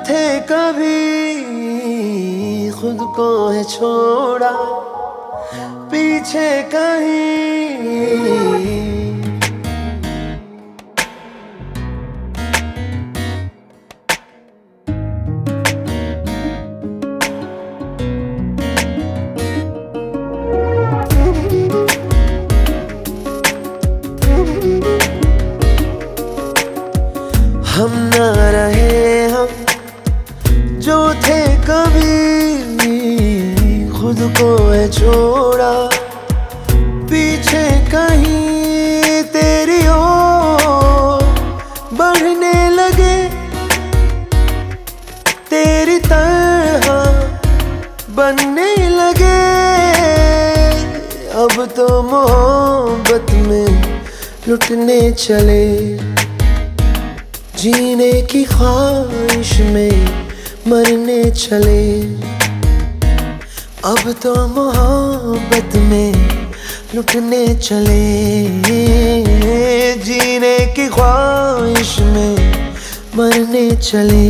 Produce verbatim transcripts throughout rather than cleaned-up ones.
थे कभी खुद को है छोड़ा पीछे कहीं। हम ना रहे हम जो थे कभी खुद को है छोड़ा पीछे कहीं। तेरी ओर बढ़ने लगे तेरी तरह बनने लगे। अब तो मोहब्बत में लुटने चले जीने की ख्वाहिश में मरने चले। अब तो मोहब्बत में लुटने चले जीने की ख्वाहिश में मरने चले।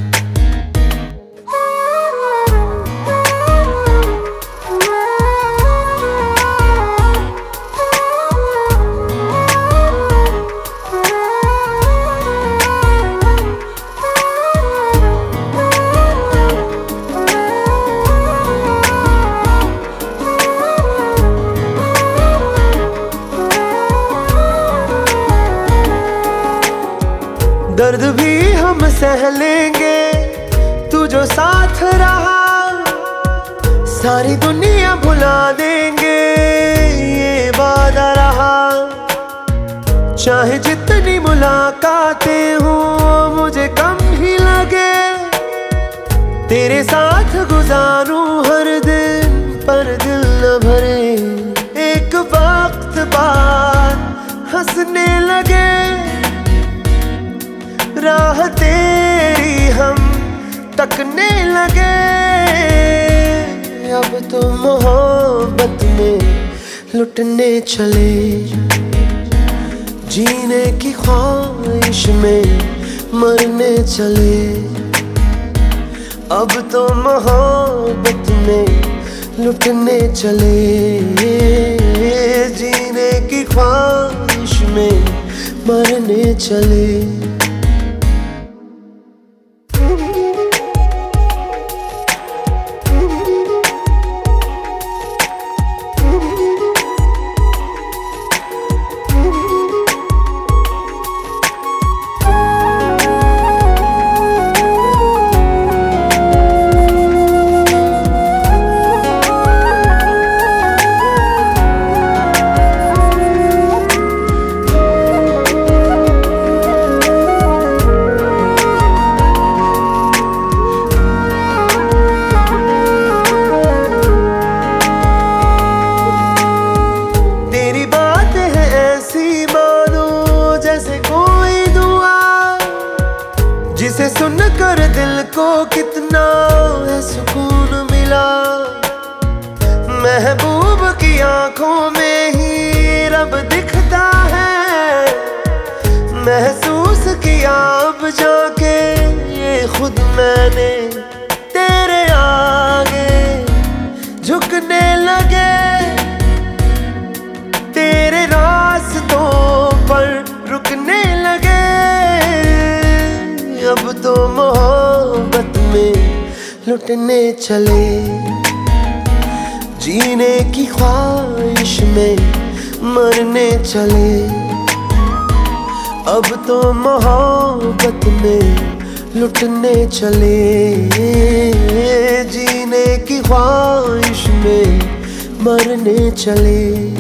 दर्द भी हम सह लेंगे तू जो साथ रहा। सारी दुनिया भुला देंगे ये वादा रहा। चाहे जितनी मुलाकातें हो मुझे कम ही लगे तेरे साथ गुजारूं हर दिन पर दिल न भरे। एक वक्त बाद हंसने लगे राह तेरी हम तकने लगे। अब तो मोहब्बत में लुटने चले जीने की ख्वाहिश में मरने चले। अब तो मोहब्बत में लुटने चले जीने की ख्वाहिश में मरने चले। जिसे सुनकर दिल को कितना है सुकून मिला। महबूब की आंखों में ही रब दिखता है। महसूस किया अब जाके ये खुद मैंने तेरे आगे झुकने लगे। तेरे रास्तों पर रुकने लगे। अब तो मोहब्बत में लुटने चले जीने की ख्वाहिश में मरने चले। अब तो मोहब्बत में लुटने चले जीने की ख्वाहिश में मरने चले।